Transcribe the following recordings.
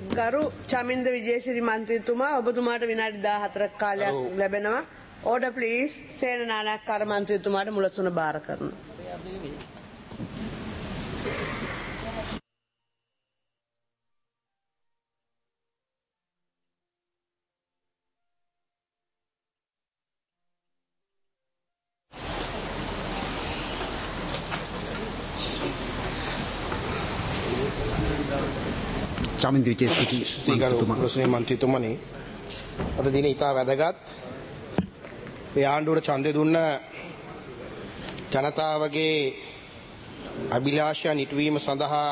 ගරු චමින්ද විජේසිරි මන්ත්‍රීතුමා ඔබතුමාට විනාඩි 14ක් කාලයක් ලැබෙනවා. Order please. සේන නානායක්කාර මන්ත්‍රීතුමාට මුලසුන බාර කරනවා. චමින්ද විජේසිරි මන්ත්‍රීතුමනි අද දිනේ ඉතා වැදගත් මේ ආණ්ඩුවට ඡන්දය දුන්න ජනතාවගේ අභිලාෂයන් ඉටුවීම සඳහා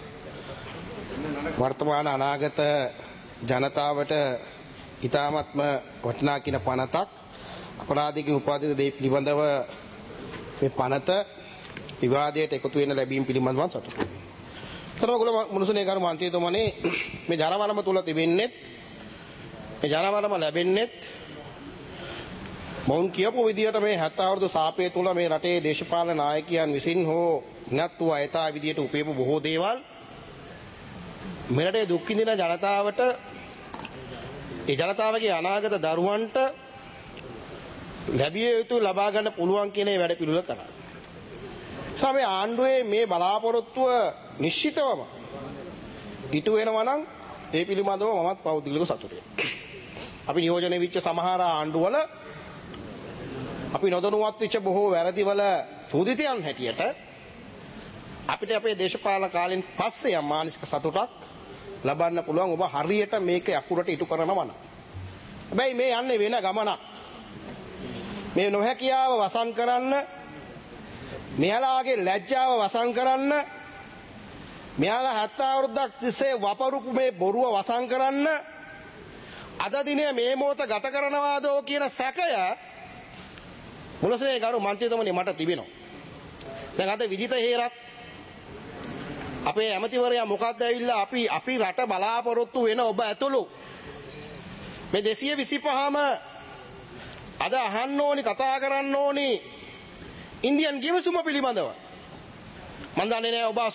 වර්තමාන අනාගත ජනතාවට ඉතාමත්ම වටිනා කියන පනතක් අපරාධිකින් උපාදිත දේ පිළිබඳව මේ පනත විවාදයට එකතු වෙන ලැබීම පිළිබඳව සතුටුයි. සරෝගල මුනුසුනේ කරු මන්ත්‍රීතුමනි මේ ජනවරම තුල තිබෙන්නේ මේ ජනවරම ලැබෙන්නේ මොවුන් කියපු විදියට මේ 70 අවුරුදු සාපය තුල මේ රටේ දේශපාලන නායකයන් විසින් හෝ නැත්තු අයථා විදියට උපයපු බොහෝ දේවල් මේ රටේ දුක් විඳින ජනතාවට ඒ ජනතාවගේ අනාගත දරුවන්ට ලැබිය යුතු ලබා ගන්න පුළුවන් කියන වැඩ පිළිවෙල කරා. සමේ ආණ්ඩුවේ මේ බලාපොරොත්තුව නිශ්චිතවම ඉටු වෙනවා නම් ඒ පිළිබඳව මමත් පෞද්ගලිකව සතුටුයි. අපි නියෝජනය වෙච්ච සමහර ආණ්ඩුවල අපි නොදැනුවත් වෙච්ච බොහෝ වැරදිවල චෝදිතයන් හැටියට අපිට අපේ දේශපාලන කාලෙන් පස්සේ යම් මානසික සතුටක් ලබන්න පුළුවන් ඔබ හරියට මේක අකුරට ඉටු කරනවා නම්. හැබැයි මේ යන්නේ වෙන ගමනක්. මේ නොහැකියාව වසන් කරන්න මෙයාලාගේ ලැජ්ජාව වසන් කරන්න මෙයාලා 70 අවුරුද්දක් තිස්සේ වපරුපු මේ බොරුව වසන් කරන්න අද දිනේ මේ මොහොත ගත කරනවාදෝ කියන සැකය මුලසේ ගරු මන්ත්‍රීතුමනි මට තිබෙනවා. දැන් අද විජිත හේරත් අපේ ඇමතිවරයා මොකක්ද ඇවිල්ලා අපි රට බලාපොරොත්තු වෙන ඔබ ඇතුළු මේ 225ම අද අහන්න ඕනි කතා කරන්න ඕනි ඉන්දියන් ගිවිසුම පිළිබඳව මන් දන්නේ නැහැ ඔබ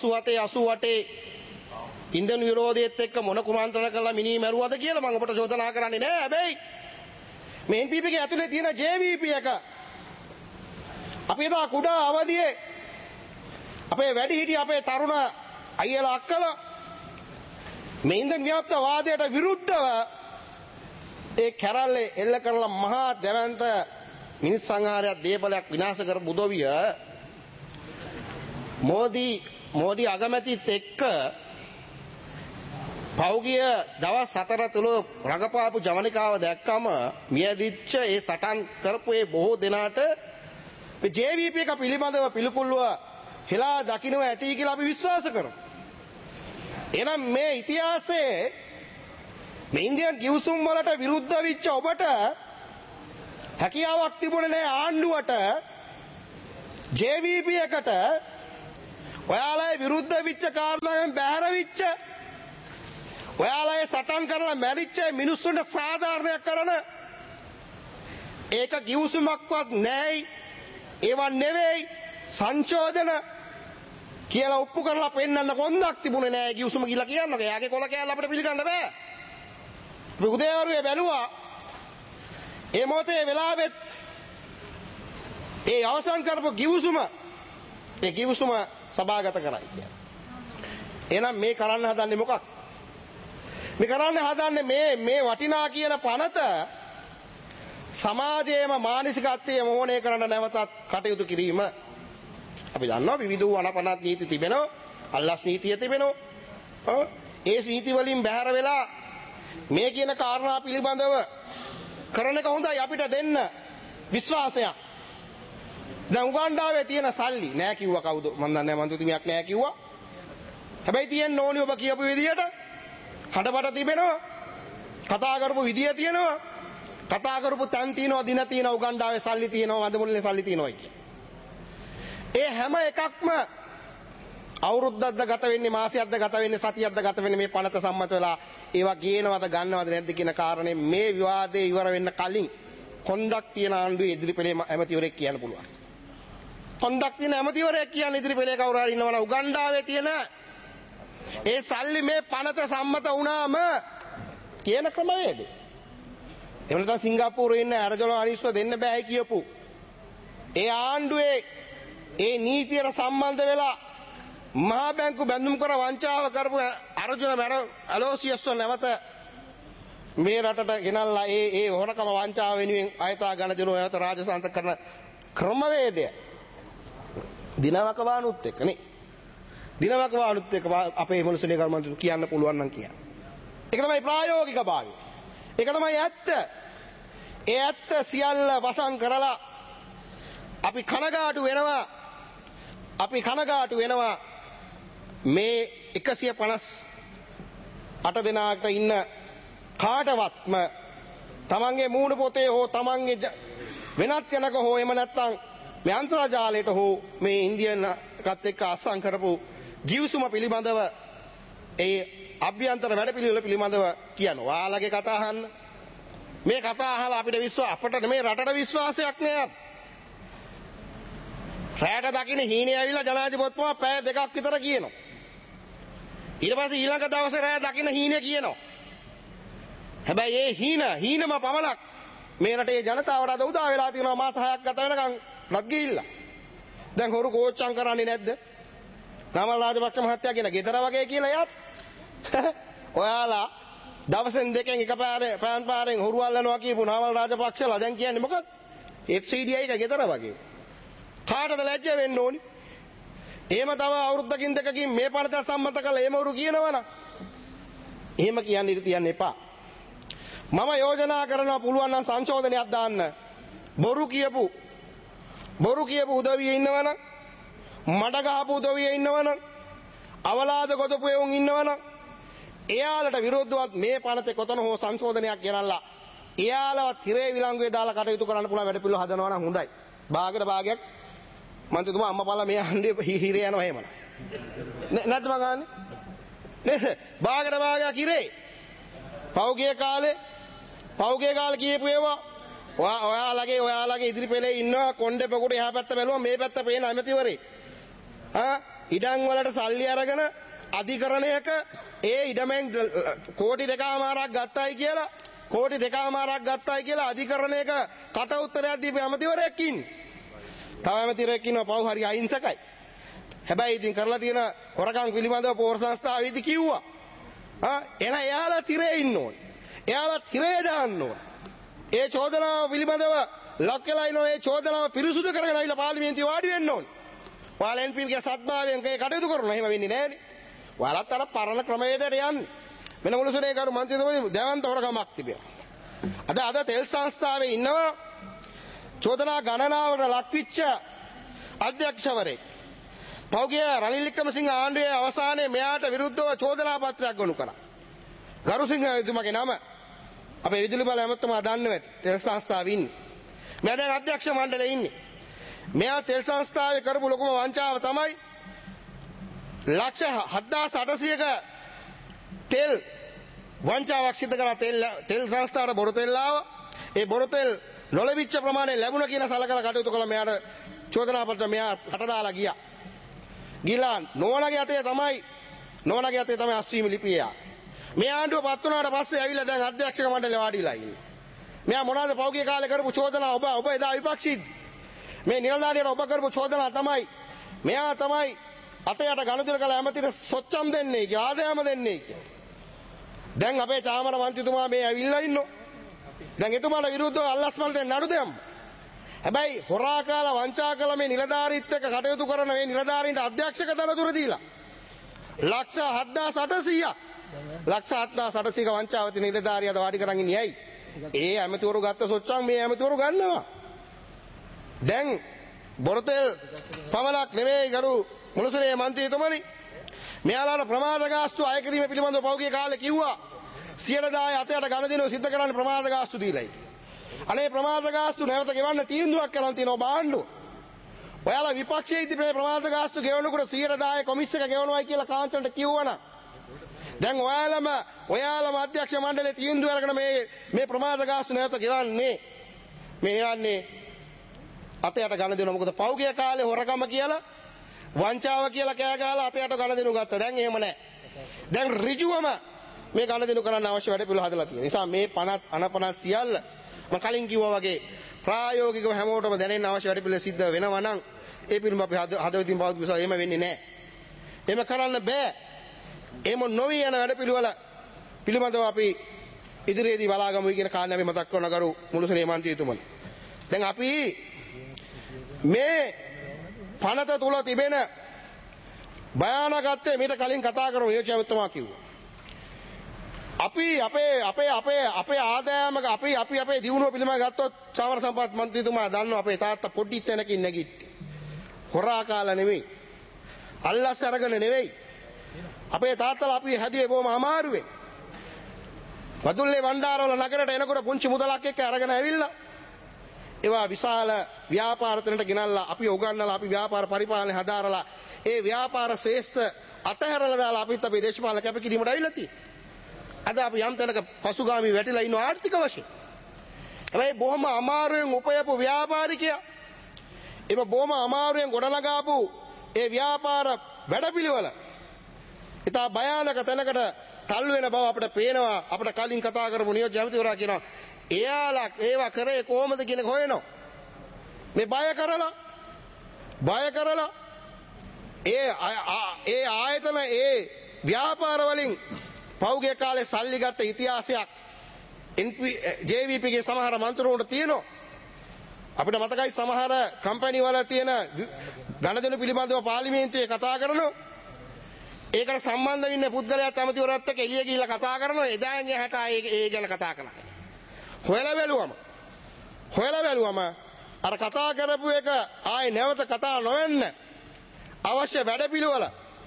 88 ඉන්දියන් විරෝධයේත් එක්ක මොන කුමන්ත්‍රණ කළා මිනී මරුවද කියලා මම ඔබට චෝදනා කරන්නේ නැහැ. හැබැයි මේ NPP ගේ ඇතුලේ තියෙන JVP එක අපි එදා කුඩා අවදියේ අපේ වැඩිහිටි අපේ තරුණ අයියලා අක්කලා මේ ඉන්දියන් ව්‍යාප්තවාදයට විරුද්ධව ඒ කැරල්ලේ එල්ල කරලා මහා දැවැන්ත මිනිස් සංහාරයක් දේපලයක් විනාශ කරපු උදවිය මෝදි අගමැතිත් එක්ක පෞගිය දවස් 4 තුල රඟපාපු ජවනිකාව දැක්කම මියදිච්ච ඒ සටන් කරපු ඒ බොහෝ දෙනාට මේ JVP එක පිළිබඳව පිළිකුල්ව හෙලා දකින්න ඇති කියලා අපි විශ්වාස කරමු. එහෙනම් මේ ඉතිහාසයේ මේ ඉන්දියන් ගිවිසුම් වලට විරුද්ධ වෙච්ච ඔබට හැකියාවක් තිබුණේ නැහැ ආණ්ඩුවට JVP එකට ඔයාලගේ විරුද්ධ වෙච්ච කාරණාවෙන් බැහැර වෙච්ච ඔයාලගේ සටන් කරලා මැරිච්ච මිනිස්සුන්ට සාධාරණයක් කරන ඒක ගිවිසුමක්වත් නැයි ඒවා නෙවෙයි සංශෝධන කියලා ඔප්පු කරලා පෙන්නන්න කොන්දක් තිබුණේ නැහැ ගිවිසුම කියලා කියන්නකෝ. එයාගේ කොල කෑල්ල අපිට පිළිගන්න බෑ. අපි උදේවරුේ බැලුවා ඒ මොහොතේ වෙලාවෙත් ඒ අවසන් කරපු ගිවිසුම සභාගත කරයි කියලා. එහෙනම් මේ කරන්න හදන්නේ මොකක්ද? මේ කරන්න හදන්නේ මේ වටිනා කියන පනත සමාජයේම මානසිකත්වයේ මොහොනේ කරන්න නැවතත් කටයුතු කිරීම. අපි දන්නවා විවිධ වූ අනපනත් නීති තිබෙනවා, අල්ලස් නීතිය තිබෙනවා. ඒ නීති වලින් බැහැර වෙලා මේ කියන කාරණා පිළිබඳව කරන එක හොඳයි අපිට දෙන්න විශ්වාසයක්. දැන් උගන්ඩාවේ තියෙන සල්ලි නෑ කිව්වා කවුද? මන් දන්නේ නැහැ මන්ත්‍රීතුමියක් නෑ කිව්වා. හැබැයි තියෙන්න ඕනි ඔබ කියපු විදියට හඩබඩ තිබෙනවා. කතා කරපු විදිය තියෙනවා. කතා කරපු තැන් තියෙනවා, දින තියෙනවා, උගන්ඩාවේ සල්ලි තියෙනවා, වඳමුල්ලේ සල්ලි තියෙනවා කිය. ඒ හැම එකක්ම අවුරුද්දක්ද ගත වෙන්නේ, මාසයක්ද ගත වෙන්නේ, සතියක්ද ගත වෙන්නේ මේ පනත සම්මත වෙලා ඒවා ගේනවද ගන්නවද නැද්ද කියන කාරණේ මේ විවාදේ ඉවර වෙන්න කලින් කොන්දක් තියෙන ආණ්ඩුවේ ඉදිරිපෙළේ ඇමතිවරයෙක් කියන්න පුළුවන්. කොන්දක් තියෙන ඇමතිවරයෙක් කියන්න ඉදිරිපෙළේ කවුරු හරි ඉන්නවනම් උගන්ඩාවේ තියෙන ඒ සල්ලි මේ පනත සම්මත වුණාම කියන ක්‍රමවේදය. එහෙම නැත්නම් සිංගප්පූරුවේ ඉන්න අරජන අනිස්ව දෙන්න බෑ කියපු ඒ ආණ්ඩුවේ ඒ නීතියට සම්බන්ධ වෙලා මහා බැංකු බැඳුම් කර වංචාව කරපු අර්ජුන අලෝසියස්ව නැවත මේ රටට ගෙනල්ලා ඒ හොරකම වංචාව වෙනුවෙන් අයථා ගණ දෙනු නැවත රාජසන්ත කරන ක්‍රමවේදය දිනවක වානුත් එක්ක නේ දිනවක වානුත් එක්ක අපේ මොනසනේ කර්මන්තු කියන්න පුළුවන් නම් කියන්න. ඒක තමයි ප්‍රායෝගික භාවය. ඒක තමයි ඇත්ත. ඒ ඇත්ත සියල්ල වසන් කරලා අපි කනගාටු වෙනවා මේ 158 දෙනාට ඉන්න කාටවත්ම තමන්ගේ මූණ පොතේ හෝ තමන්ගේ වෙනත් යනක හෝ එහෙම නැත්නම් මේ අන්තර්ජාලයට හෝ මේ ඉන්දියන් එකත් එක්ක අස්සම් කරපු ගිවිසුම පිළිබඳව ඒ අභ්‍යන්තර වැඩපිළිවෙල පිළිබඳව කියනවා. ඔයාලගේ කතා අහන්න. මේ කතා අහලා අපිට අපට මේ රටට විශ්වාසයක් නෑ. රැට දකින්න හීනේ ඇවිල්ලා ජනාධිපතිතුමා පැය 2ක් විතර කියනවා. ඊට පස්සේ ඊළඟ දවසේ රැ දකින්න හීනේ කියනවා. හැබැයි ඒ හීනම පමණක් මේ රටේ ජනතාවට අද උදා වෙලා තියෙනවා මාස 6ක් ගත වෙනකන් රත් ගිහිල්ලා. දැන් හොරු කෝච්චම් කරන්නේ නැද්ද? නමල් රාජපක්ෂ මහත්තයා කියන ගෙදර වගේ කියලා යත්. ඔයාලා දවසෙන් දෙකෙන් එකපාරේ පෑන් පාරෙන් හොරු අල්ලනවා කියපු නමල් රාජපක්ෂලා දැන් කියන්නේ මොකක්ද? FCDI එක ගෙදර වගේ. කාටද ලැජ්ජ වෙන්න ඕනි? එහෙම තව අවුරුද්දකින් දෙකකින් මේ පනත සම්මත කළා එහෙම උරු කියනවනම් එහෙම කියන්න ඉඳ තියන්න එපා. මම යෝජනා කරනවා පුළුවන් නම් සංශෝධනයක් දාන්න. බොරු කියපු උදවියේ ඉන්නවනම්, මඩ ගහපු උදවියේ ඉන්නවනම්, අවලාද ගොතපු එවුන් ඉන්නවනම් එයාලට විරුද්ධවත් මේ පනතේ කොතන හෝ සංශෝධනයක් ගෙනල්ලා එයාලවත් හිරේ විලංගුවේ දාලා කටයුතු කරන්න පුළුවන් වැඩ පිළිවෙල හදනවා නම් හොඳයි. භාගයක් මන්ත්‍රීතුමා අම්මපල්ලා මේ අහන්නේ හිරේ යනවා එහෙම නැත්නම් ගන්න නේද? භාගයක් හිරේ. පෞගේ කාලේ කියපු ඒවා ඔයාලගේ ඉදිරි පෙළේ ඉන්නවා කොණ්ඩේ පොකුට එහා පැත්ත බැලුවා මේ පැත්ත පේන ඇමතිවරේ. ඉඩම් වලට සල්ලි අරගෙන අධිකරණයක ඒ ඉඩමෙන් කෝටි 2මාරක් ගත්තයි කියලා අධිකරණයක කට උත්තරයක් දීපු ඇමතිවරයෙක් ඉන්නේ. තව ඇමතිවරයෙක් ඉන්නවා පව් හරි අහිංසකයි. හැබැයි ඉතින් කරලා තියෙන හොරකම් පිළිබඳව පෝර සංස්ථාවේදී කිව්වා. එන එයාලා තිරේ ඉන්න ඕනේ. එයාලා තිරේ දාන්න ඕනේ. ඒ චෝදනාව පිළිබඳව ලක් වෙලා ඉන්න ඒ චෝදනාව පිරිසුදු කරගෙන ආවිලා පාර්ලිමේන්තුවේ වාඩි වෙන්න ඕනේ. ඔයාලා NPගේ සත්භාවයෙන් ඒ කටයුතු කරනවා. එහෙම වෙන්නේ නැහැනේ. ඔයාලත් අර පරණ ක්‍රමවේදයට යන්නේ. වෙන මුලසුනේ කරු මන්ත්‍රීතුමනි දැවන්ත හොරකමක් තිබෙනවා. අද තෙල් සංස්ථාවේ ඉන්නවා චෝදනා ගණනාවට ලක්විච්ච අධ්‍යක්ෂවරයෙක්. පෞගේ රනිල් වික්‍රමසිංහ ආණ්ඩුවේ අවසානයේ මෙයාට විරුද්ධව චෝදනා පත්‍රයක් ගොනු කළා. ගරුසිංහ එතුමාගේ නම අපේ විදුලි බල ඇමතුමා දන්නවා ඇති. තෙල් සංස්ථාවේ ඉන්නේ. මෙයා දැන් අධ්‍යක්ෂ මණ්ඩලයේ ඉන්නේ. මෙයා තෙල් සංස්ථාවේ කරපු ලොකුම වංචාව තමයි ලක්ෂ 7800ක තෙල් වංචාවක් සිදු කරලා තෙල් සංස්ථාවට බොරු තෙල් ආවා. ඒ බොරු තෙල් නොලැබිච්ච ප්‍රමාණය ලැබුණා කියලා සලකලා කටයුතු කළා. මෙයාට චෝදනා පත්‍ර මෙයා රට දාලා ගියා. ගිලා නෝනාගේ අතේ තමයි අස්වීම ලිපිය. මේ ආණ්ඩුව පත් වුණාට පස්සේ ඇවිල්ලා දැන් අධ්‍යක්ෂක මණ්ඩලේ වාඩි වෙලා ඉන්නේ. මෙයා මොනවාද පෞගේ කාලේ කරපු චෝදනා ඔබ එදා විපක්ෂීද? මේ නිලධාරියට ඔබ කරපු චෝදනා තමයි මෙයා තමයි අතයට ගනුදෙනු කළ ඇමතිට සොච්චම් දෙන්නේ කියලා ආදායම දෙන්නේ කියලා. දැන් අපේ චාමර මන්ත්‍රීතුමා මේ ඇවිල්ලා ඉන්නෝ. දැන් එතුමාට විරුද්ධව අල්ලස්මල් දෙන්න නඩු දෙමු. හැබැයි හොරා කාලා වංචා කළ මේ නිලධාරීත් එක්ක කටයුතු කරන මේ නිලධාරීන්ට අධ්‍යක්ෂක තනතුර දීලා ලක්ෂ 7800ක වංචාවති නිලධාරියද වාඩි කරන් ඉන්නේ ඇයි? ඒ ඇමතිවරු ගත්ත සොච්චම් මේ ඇමතිවරු ගන්නවා. දැන් බොරතෙල් පමණක් නෙමෙයි ගරු මුලසුනේ මන්ත්‍රීතුමනි මෙයාලාට ප්‍රමාද ගාස්තු අය කිරීම පිළිබඳව පෞගේ කාලේ කිව්වා 100,000 අතයට ගණදිනුව සිද්ධ කරන්න ප්‍රමාද ගාස්තු දීලායි. අනේ ප්‍රමාද ගාස්තු නැවත ගෙවන්න තීන්දුවක් කරන් තියෙනවා බාණ්ඩුව. ඔයාලා විපක්ෂයේ ඉදි ප්‍රමාද ගාස්තු ගෙවනකොට 100,000 කොමිස් එක ගෙවනවායි කියලා කාන්සල්ට කිව්වනම් දැන් ඔයාලම අධ්‍යක්ෂ මණ්ඩලයේ තීන්දුව අරගෙන මේ ප්‍රමාද ගාස්තු නැවත ගෙවන්නේ අතයට ගණදිනුව. මොකද පෞගේ කාලේ හොරකම කියලා වංචාව කියලා කෑ ගහලා අතයට ගණදිනුව ගත්තා. දැන් එහෙම නැහැ. දැන් ඍජුවම මේ ගණදෙනු කරන්න අවශ්‍ය වැඩ පිළිවෙල හදලා තියෙනවා. නිසා මේ 50 අනපනත් සියල්ල මම කලින් කිව්වා වගේ ප්‍රායෝගිකව හැමෝටම දැනෙන්න අවශ්‍ය වැඩ පිළිවෙල සිද්ධ වෙනවා නම් ඒ පිළිම අපි හදවතින් බෞද්ධ විශ්වාස එහෙම වෙන්නේ නැහැ. එහෙම කරන්න බෑ. එහෙම නොවි යන වැඩ පිළිවෙල පිළිබඳව අපි ඉදිරියේදී බලාගමුයි කියන කාරණා අපි මතක් කරන ගරු මුළුසනේ මන්ත්‍රීතුමනි. දැන් අපි මේ පනත තුල තිබෙන භයානකත්වය මීට කලින් කතා කරමු නියෝජ්‍යවතුමා කිව්වා. අපි අපේ ආදායමක අපි අපේ දියුණුව පිළිබඳව ගත්තොත් සාමර සම්පත් මන්ත්‍රීතුමා දන්නවා අපේ තාත්තා පොඩි තැනකින් නැගිට්ටේ. හොරා කාලා නෙවෙයි. අල්ලස් අරගෙන නෙවෙයි. අපේ තාත්තලා අපි හැදුවේ බොහොම අමාරුවෙන්. වදුල්ලේ වණ්ඩාරවල නගරයට එනකොට පුංචි මුදලක් එක්ක අරගෙන ඇවිල්ලා ඒවා විශාල ව්‍යාපාර තැනට ගෙනල්ලා අපි උගන්වලා අපි ව්‍යාපාර පරිපාලනය හදාරලා ඒ ව්‍යාපාර ශ්‍රේෂ්ඨ අතහැරලා දාලා අපිත් අපේ දේශපාලන කැපකිරීමට ඇවිල්ලා තියෙනවා. අද අපි යම් තැනක පසුගාමී වැටිලා ඉන්න ආර්ථික වශයෙන්. හැබැයි බොහොම අමාරුවෙන් උපයපු ව්‍යාපාරිකයා ඒක බොහොම අමාරුවෙන් ගොඩනගාපු ඒ ව්‍යාපාර වැඩපිළිවෙල ඉතා භයානක තැනකට තල්ලු වෙන බව අපිට පේනවා. අපිට කලින් කතා කරපු නියෝජ්‍ය ඇමතිවරයා කියනවා එයාලා ඒවා කරේ කොහොමද කියන හොයනවා. මේ බය කරලා ඒ ආයතන ඒ ව්‍යාපාර වලින් පෞගේ කාලේ සල්ලි ගත්ත ඉතිහාසයක් JVP ගේ සමහර මන්ත්‍රීවරුන්ට තියෙනවා. අපිට මතකයි සමහර කම්පැනි වල තියෙන ගණදෙනු පිළිබඳව පාර්ලිමේන්තුවේ කතා කරනවා. ඒකට සම්බන්ධ වෙන්න පුද්ගලයාත් ඇමතිවරයාත් එක්ක එළිය ගිහිල්ලා කතා කරනවා. එදාන් එහාට ඒ ගැන කතා කරනවා. හොයලා බැලුවම අර කතා කරපු එක ආයේ නැවත කතා නොවෙන්න අවශ්‍ය වැඩපිළිවෙල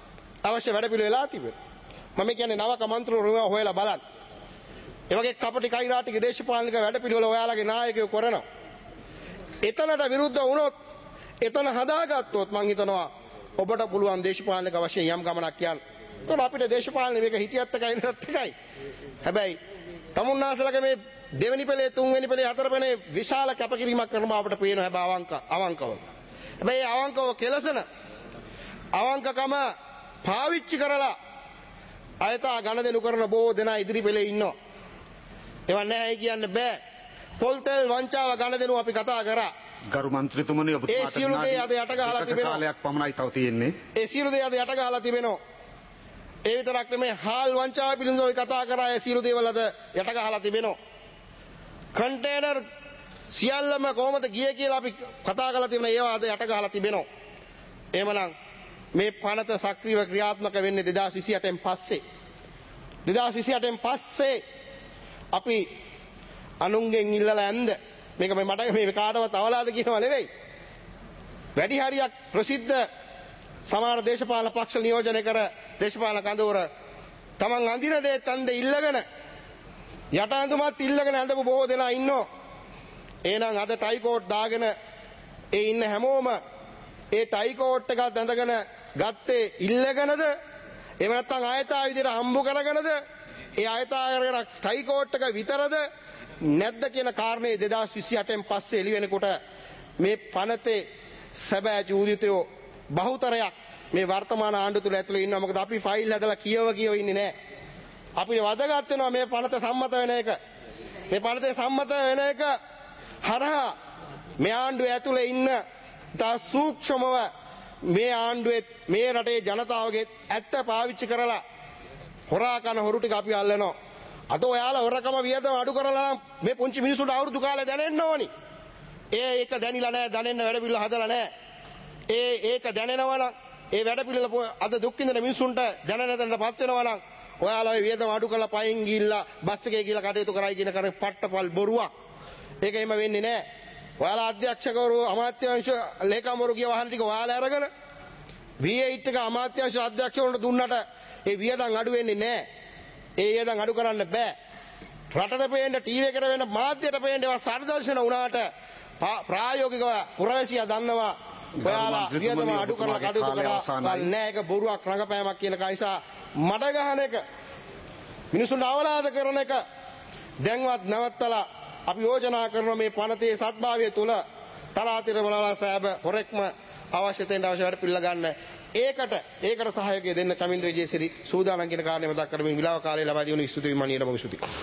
වෙලා තිබෙනවා. මම කියන්නේ නවක මන්ත්‍රීවරු හොයලා බලන්න. ඒ වගේ කපටි කෛරාටික දේශපාලනික වැඩපිළිවෙල ඔයාලගේ නායකයෝ කරනවා. එතනට විරුද්ධ වුණොත් එතන හදාගත්තොත් මං හිතනවා ඔබට පුළුවන් දේශපාලනික වශයෙන් යම් ගමනක් යන්න. ඒතකොට අපිට දේශපාලනේ මේක හිතියත් එකයි නේත් එකයි. හැබැයි තමුන්නාසලගේ මේ දෙවෙනි පෙළේ තුන්වෙනි පෙළේ හතර පෙළේ විශාල කැපකිරීමක් කරනවා අපිට පේනවා. හැබැයි අවංකව. හැබැයි අවංකව කෙලසන අවංකකම පාවිච්චි කරලා අයතා ගණදෙනු කරන බොහෝ දෙනා ඉදිරි පෙළේ ඉන්නවා. ඒවා නැහැ කියන්න බෑ. පොල්තෙල් වංචාව ගණදෙනු අපි කතා කරා. ගරු මන්ත්‍රීතුමනි ඔබතුමාට ඒ සියලු දේ අද යට ගහලා තිබෙනවා. කාලයක් පමණයි තව තියෙන්නේ. ඒ සියලු දේ අද යට ගහලා තිබෙනවා. ඒ විතරක් නෙමෙයි හාල් වංචාව පිළිබඳව කතා කරා. ඒ සියලු දේවල් අද යට ගහලා තිබෙනවා. කන්ටේනර් සියල්ලම කොහොමද ගියේ කියලා අපි කතා කරලා තිබුණා. ඒවා අද යට ගහලා තිබෙනවා. එහෙමනම් මේ පනත සක්‍රීයව ක්‍රියාත්මක වෙන්නේ 2028න් පස්සේ. 2028න් පස්සේ අපි අනුන්ගෙන් ඉල්ලලා ඇන්ද මේක මට මේ කාටවත් අවලාද කියනවා නෙවෙයි. වැඩි හරියක් ප්‍රසිද්ධ සමහර දේශපාලන පක්ෂ නියෝජනය කර දේශපාලන කඳවුර තමන් අඳින දේ තන්ද ඉල්ලගෙන යට ඇඳුමත් ඉල්ලගෙන ඇඳපු බොහෝ දෙනා ඉන්නවා. එහෙනම් අද ටයි කෝට් දාගෙන ඒ ඉන්න හැමෝම ඒ ටයි කෝට් එකක් ඇඳගෙන ගත්තේ ඉල්ලගෙනද එහෙම නැත්නම් ආයතා විදිහට හම්බු කරගෙනද ඒ ආයතාවර ටයි කෝට් එක විතරද නැද්ද කියන කාරණේ 2028න් පස්සේ එළි වෙනකොට මේ පනතේ සැබෑ ජීවිතයෝ බහුතරයක් මේ වර්තමාන ආණ්ඩුව තුල ඇතුළේ ඉන්නවා. මොකද අපි ෆයිල් හදලා කියව ඉන්නේ නැහැ. අපි වදගත් වෙනවා මේ පනත සම්මත වෙන එක. මේ පනතේ සම්මත වෙන එක හරහා මේ ආණ්ඩුව ඇතුළේ ඉන්න තා සූක්ෂමව මේ ආණ්ඩුවේ මේ රටේ ජනතාවගේ ඇත්ත පාවිච්චි කරලා හොරා කන හොරු ටික අපි අල්ලනවා. අද ඔයාලා හොරකම වියදම අඩු කරලා නම් මේ පුංචි මිනිසුන්ට අවුරුදු කාලේ දැනෙන්න ඕනි. ඒක දැනිලා නැහැ, දැනෙන්න වැඩ පිළිවෙල හදලා නැහැ. ඒක දැනෙනවා නම් ඒ වැඩ පිළිවෙල අද දුක් විඳින මිනිසුන්ට දැනෙන තැනටපත් වෙනවා නම් ඔයාලා වියදම අඩු කරලා පයින් ගිහිල්ලා බස් එකේ ගිහිල්ලා කටයුතු කරයි කියන කරේ පට්ටපල් බොරුවක්. ඒක එහෙම වෙන්නේ නැහැ. ඔයාලා අධ්‍යක්ෂකවරු අමාත්‍යාංශ ලේකම්වරු කිය වහන් ටික ඔයාලා අරගෙන V8 එක අමාත්‍යාංශ අධ්‍යක්ෂකවරුන්ට දුන්නට ඒ වියදම් අඩු වෙන්නේ නැහැ. ඒ වියදම් අඩු කරන්න බෑ. රටට පේන්න ටීවී එකට වෙන මාධ්‍යයට පේන්න ඒවා සාර්දර්ශන වුණාට ප්‍රායෝගිකව පුරවැසියා දන්නවා ඔයාලා වියදම අඩු කරලා කටයුතු කරලා නැහැ. ඒක බොරුවක් රඟපෑමක් කියන කයිසා මඩ ගහන එක මිනිසුන්ට අවලාද කරන එක දැන්වත් නවත්තලා අපි යෝජනා කරන මේ පනතේ සත්භාවය තුල තරාතිර වලලා සෑබ හොරෙක්ම අවශ්‍යතෙන් අවශ්‍ය වැඩ පිළිලා ගන්න. ඒකට සහයෝගය දෙන්න චමින්ද විජේසිරි සූදානම් කියන කාරණේ මතක් කරමින් විලාව කාලය ලබා දීම ස්තුතියි මණියට බොහොම ස්තුතියි.